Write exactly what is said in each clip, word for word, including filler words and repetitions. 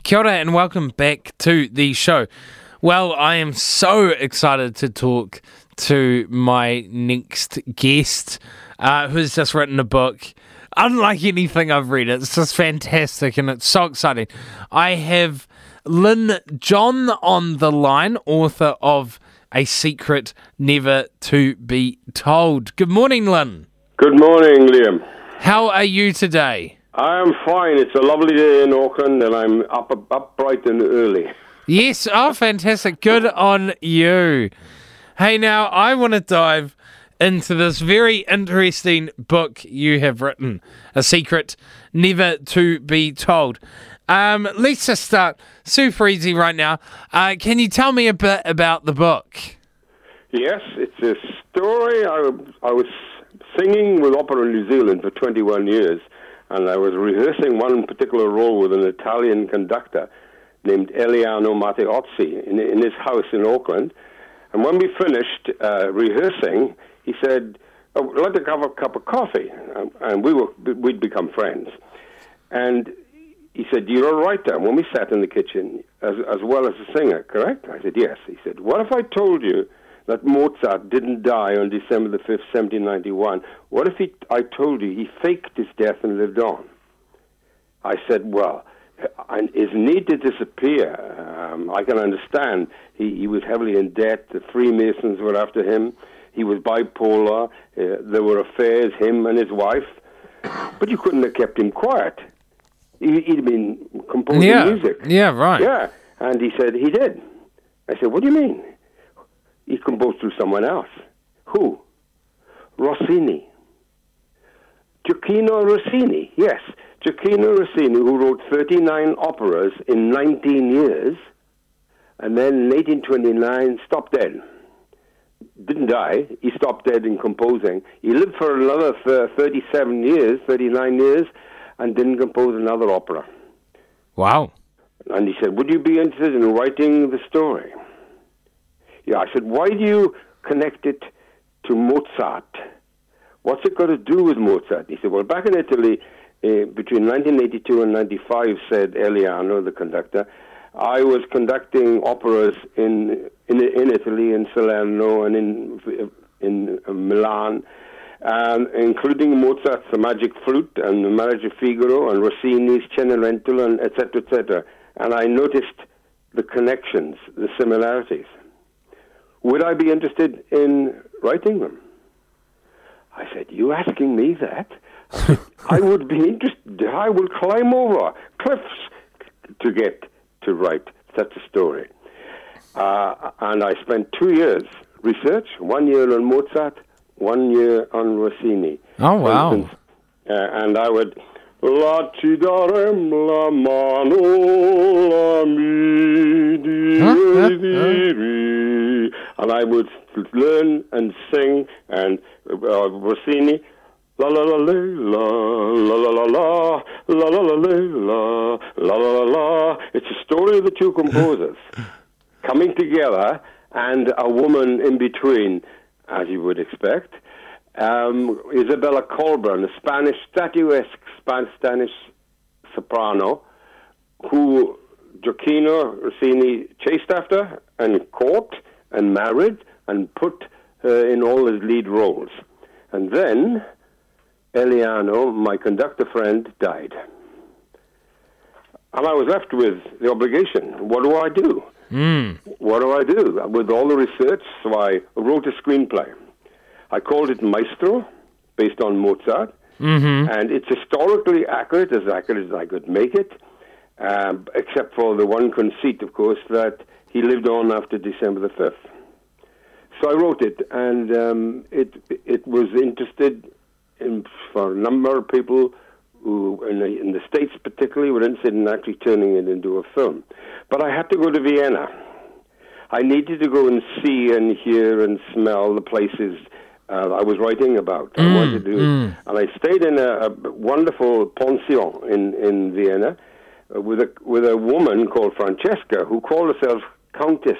Kia ora and welcome back to the show. Well, I am so excited to talk to my next guest, uh, who's just written a book. Unlike anything I've read, it's just fantastic and it's so exciting. I have Lynn John on the line, author of A Secret Never to Be Told. Good morning, Lynn. Good morning, Liam. How are you today? I am fine. It's a lovely day in Auckland, and I'm up, up bright and early. Yes, oh, fantastic. Good on you. Hey, now, I want to dive into this very interesting book you have written, A Secret Never to Be Told. Um, let's just start super easy right now. Uh, can you tell me a bit about the book? Yes, it's a story. I, I was singing with Opera New Zealand for twenty-one years, and I was rehearsing one particular role with an Italian conductor named Eliano Matteozzi in, in his house in Auckland. And when we finished uh, rehearsing, he said, oh, "I'd like to have a cup of coffee," um, and we were we'd become friends. And he said, "You're a writer." And when we sat in the kitchen, as, as well as a singer, correct? I said, "Yes." He said, "What if I told you that Mozart didn't die on December the fifth, seventeen ninety-one. What if he, I told you he faked his death and lived on?" I said, "Well, and his need to disappear, um, I can understand. He, he was heavily in debt. The Freemasons were after him. He was bipolar. Uh, there were affairs, him and his wife. But you couldn't have kept him quiet. He, he'd been composing yeah. music." Yeah, right. Yeah, and he said he did. I said, "What do you mean?" He composed to someone else. Who? Rossini. Gioacchino Rossini, yes. Gioacchino Rossini, who wrote thirty-nine operas in nineteen years, and then in eighteen twenty-nine stopped dead. Didn't die. He stopped dead in composing. He lived for another thirty-seven years, thirty-nine years, and didn't compose another opera. Wow. And he said, "Would you be interested in writing the story?" Yeah, I said, "Why do you connect it to Mozart? What's it got to do with Mozart?" He said, "Well, back in Italy, uh, between nineteen eighty-two and ninety-five, said Eliano, the conductor, I was conducting operas in in, in Italy, in Salerno, and in in uh, Milan, um, including Mozart's The Magic Flute and The Marriage of Figaro, and Rossini's Cenerentola, and et cetera, et cetera. And I noticed the connections, the similarities. Would I be interested in writing them?" I said, "You asking me that?" I said, "I would be interested. I will climb over cliffs to get to write such a story." Uh, and I spent two years research, one year on Mozart, one year on Rossini. Oh, wow. For instance, uh, and I would... La ci darem la mano, la mi di, and I would learn and sing, and uh, Rossini, la la la la la la la la la la la la la la la la. It's a story of the two composers coming together, and a woman in between, as you would expect. Um, Isabella Colburn, a Spanish, statuesque Spanish soprano, who Gioacchino Rossini chased after and caught and married and put her in all his lead roles. And then Eliano, my conductor friend, died. And I was left with the obligation. What do I do? Mm. What do I do? With all the research, so I wrote a screenplay. I called it Maestro, based on Mozart, mm-hmm. and it's historically accurate, as accurate as I could make it, um, except for the one conceit, of course, that he lived on after December the fifth. So I wrote it, and um, it it was interested in, for a number of people who, in the, in the States particularly, were interested in actually turning it into a film. But I had to go to Vienna. I needed to go and see and hear and smell the places Uh, I was writing about. Mm, I wanted to, mm. and I stayed in a, a wonderful pension in, in Vienna uh, with a with a woman called Francesca who called herself Countess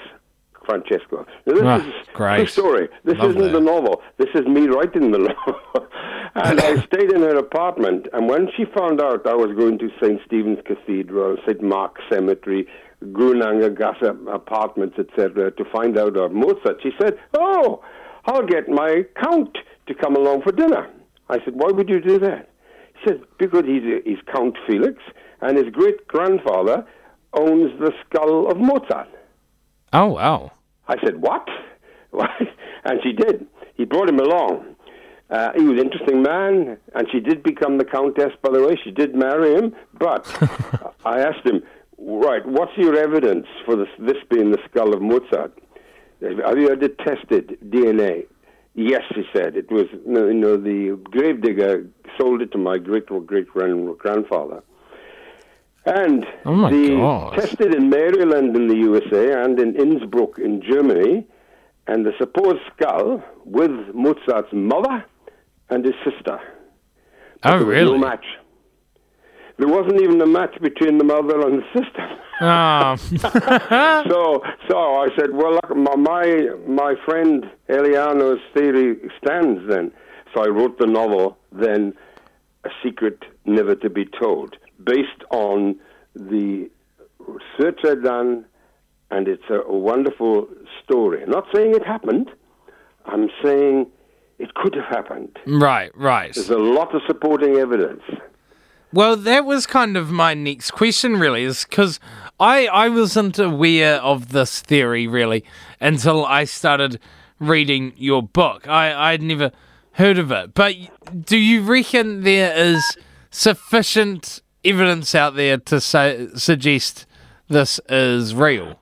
Francesca. Now, this Ah, is great. the story. This Love isn't that. the novel. This is me writing the novel. And I stayed in her apartment, and when she found out I was going to Saint Stephen's Cathedral, Saint Mark's Cemetery, Grunangasse apartments, et cetera, to find out about Mozart, she said, "Oh, I'll get my Count to come along for dinner." I said, "Why would you do that?" He said, "Because he's, he's Count Felix, and his great-grandfather owns the skull of Mozart." Oh, wow. I said, "What?" And she did. He brought him along. Uh, he was an interesting man, and she did become the Countess, by the way. She did marry him, but I asked him, "Right, what's your evidence for this, this being the skull of Mozart? Have you ever tested D N A?" "Yes," he said. "It was, you know, the gravedigger sold it to my great-great-grandfather." And oh my the God. tested in Maryland in the U S A and in Innsbruck in Germany, and the supposed skull with Mozart's mother and his sister. But Oh, there was really? no match. There wasn't even a match between the mother and the sister. Oh. so, so I said, "Well, look, my my, my friend Eliano's theory stands then." So I wrote the novel, then, A Secret Never to Be Told, based on the research I'd done, and it's a, a wonderful story. I'm not saying it happened. I'm saying it could have happened. Right, right. There's a lot of supporting evidence. Well, that was kind of my next question, really, is because I, I wasn't aware of this theory, really, until I started reading your book. I, I'd never heard of it. But do you reckon there is sufficient evidence out there to say, suggest this is real?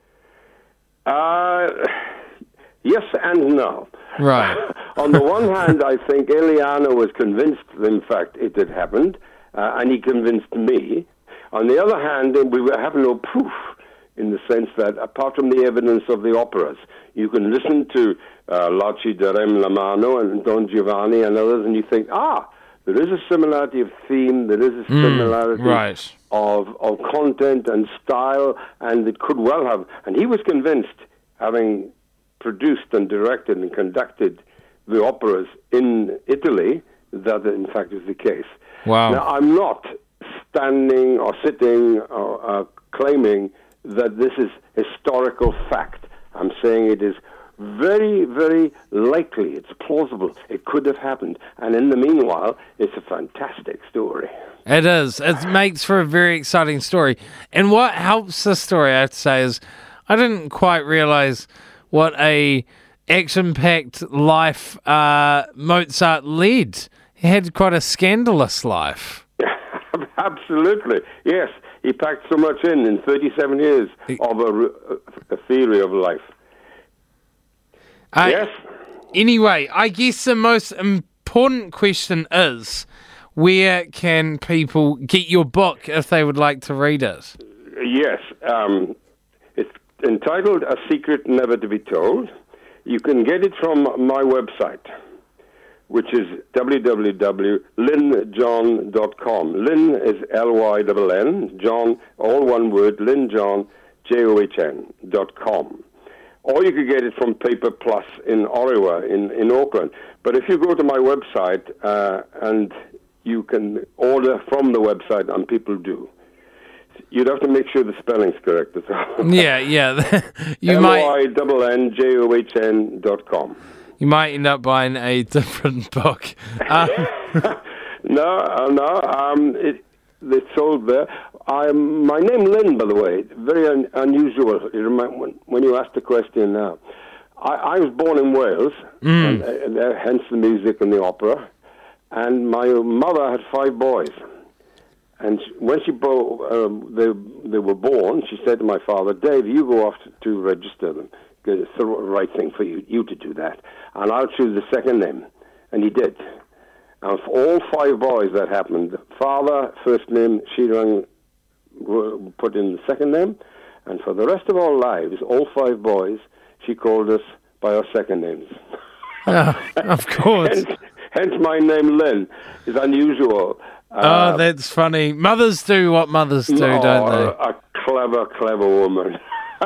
Uh, yes and no. Right. On the one hand, I think Eliano was convinced, in fact, it had happened, uh, and he convinced me. On the other hand, we have no proof, in the sense that, apart from the evidence of the operas, you can listen to uh, Laci Darem La Mano and Don Giovanni and others, and you think, ah, there is a similarity of theme, there is a similarity mm, right. of, of content and style, and it could well have. And he was convinced, having produced and directed and conducted the operas in Italy, that in fact is the case. Wow. Now, I'm not standing or sitting or uh, claiming that this is historical fact. I'm saying it is very, very likely. It's plausible. It could have happened. And in the meanwhile, it's a fantastic story. It is. It makes for a very exciting story. And what helps the story, I have to say, is I didn't quite realize what a action-packed life uh, Mozart led. He had quite a scandalous life. Absolutely. Yes. He packed so much in in thirty-seven years of a, a theory of life. Uh, yes? Anyway, I guess the most important question is, where can people get your book if they would like to read it? Yes. Um, it's entitled A Secret Never to Be Told. You can get it from my website, which is w w w dot lynn john dot com. Lynn is L Y N N, John, all one word, Lynn John, J O H N, dot com. Or you could get it from Paper Plus in Ottawa, in, in Auckland. But if you go to my website, uh, and you can order from the website, and people do, you'd have to make sure the spelling's correct as well. Yeah, yeah. you might L Y N N J O H N dot com. You might end up buying a different book. Uh, no, uh, no, um, it, it's sold there. I'm, my name, Lynn, by the way, very un, unusual. You remember when, when you asked the question now. I, I was born in Wales, mm. and, and, uh, hence the music and the opera. And my mother had five boys. And she, when she bo- um, they, they were born, she said to my father, "Dave, you go off to, to register them. It's the right thing for you, you to do that. And I'll choose the second name." And he did. And for all five boys that happened, father, first name, Shirang, put in the second name. And for the rest of our lives, all five boys, she called us by our second names. uh, of course. hence, hence my name, Lynn, is unusual. Oh, Uh, that's funny. Mothers do what mothers do, no, don't they? A clever, clever woman.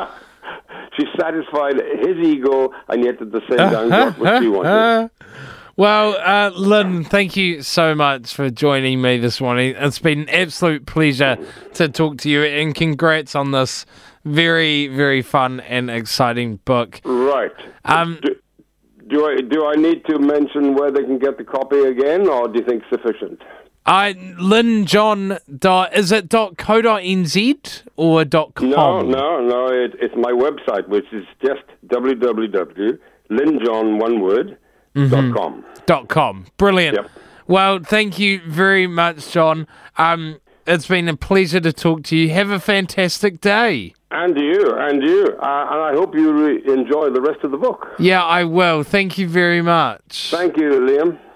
She satisfied his ego, and yet at the same time got what she wanted. Well, uh, Lynn, thank you so much for joining me this morning. It's been an absolute pleasure to talk to you, and congrats on this very, very fun and exciting book. Right. Um, do, do I do I need to mention where they can get the copy again, or do you think sufficient? I Lynn John dot is it dot co dot nz or dot com? No, no, no. It, it's my website, which is just w w w dot lynn john one word dot com. Dot com. Brilliant. Yep. Well, thank you very much, John. Um, it's been a pleasure to talk to you. Have a fantastic day. And you, and you. Uh, and I hope you re- enjoy the rest of the book. Yeah, I will. Thank you very much. Thank you, Liam.